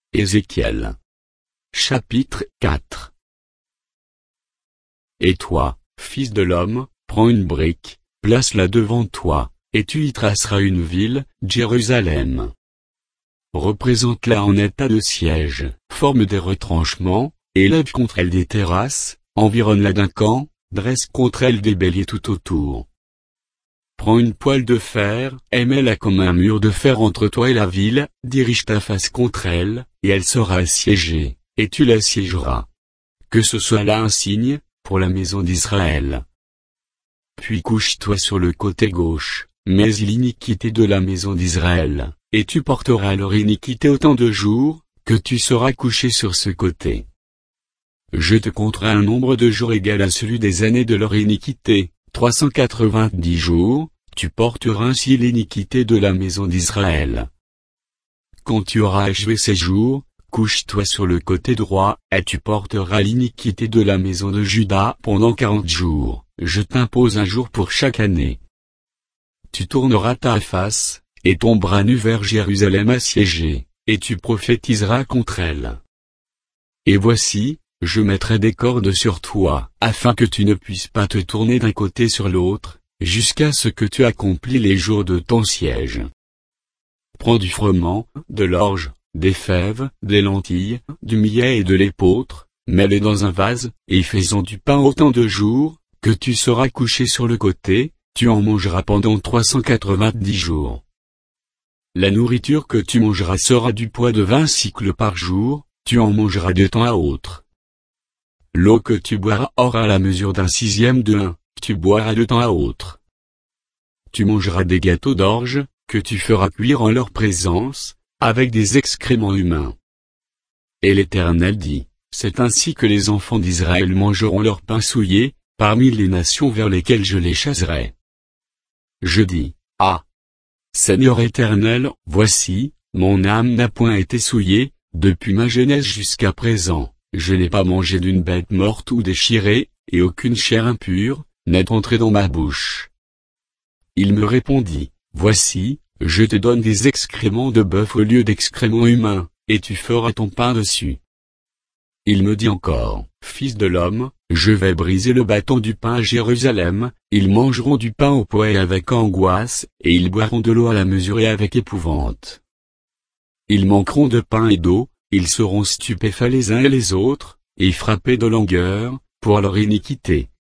Ézéchiel. Chapitre 4. Et toi, fils de l'homme, prends une brique, place-la devant toi, et tu y traceras une ville, Jérusalem. Représente-la en état de siège, forme des retranchements, élève contre elle des terrasses, environne-la d'un camp, dresse contre elle des béliers tout autour. Prends une poêle de fer, et mets-la comme un mur de fer entre toi et la ville, dirige ta face contre elle, et elle sera assiégée, et tu l'assiégeras. Que ce soit là un signe, pour la maison d'Israël. Puis couche-toi sur le côté gauche, mais l'iniquité de la maison d'Israël, et tu porteras leur iniquité autant de jours, que tu seras couché sur ce côté. Je te compterai un nombre de jours égal à celui des années de leur iniquité, 390 jours, tu porteras ainsi l'iniquité de la maison d'Israël. Quand tu auras achevé ces jours, couche-toi sur le côté droit, et tu porteras l'iniquité de la maison de Juda pendant 40 jours, je t'impose un jour pour chaque année. Tu tourneras ta face, et ton bras nu vers Jérusalem assiégée, et tu prophétiseras contre elle. Et voici, je mettrai des cordes sur toi, afin que tu ne puisses pas te tourner d'un côté sur l'autre, jusqu'à ce que tu accomplis les jours de ton siège. Prends du froment, de l'orge, des fèves, des lentilles, du millet et de l'épeautre, mets-les dans un vase, et fais-en du pain autant de jours, que tu seras couché sur le côté, tu en mangeras pendant 390 jours. La nourriture que tu mangeras sera du poids de 20 cycles par jour, tu en mangeras de temps à autre. L'eau que tu boiras aura la mesure d'un sixième de hin, tu boiras de temps à autre. Tu mangeras des gâteaux d'orge, que tu feras cuire en leur présence, avec des excréments humains. Et l'Éternel dit, c'est ainsi que les enfants d'Israël mangeront leur pain souillé, parmi les nations vers lesquelles je les chasserai. Je dis, ah! Seigneur Éternel, voici, mon âme n'a point été souillée, depuis ma jeunesse jusqu'à présent. Je n'ai pas mangé d'une bête morte ou déchirée, et aucune chair impure n'est entrée dans ma bouche. Il me répondit, voici, je te donne des excréments de bœuf au lieu d'excréments humains, et tu feras ton pain dessus. Il me dit encore, fils de l'homme, je vais briser le bâton du pain à Jérusalem, ils mangeront du pain au poids et avec angoisse, et ils boiront de l'eau à la mesure et avec épouvante. Ils manqueront de pain et d'eau, ils seront stupéfaits les uns et les autres, et frappés de langueur, pour leur iniquité.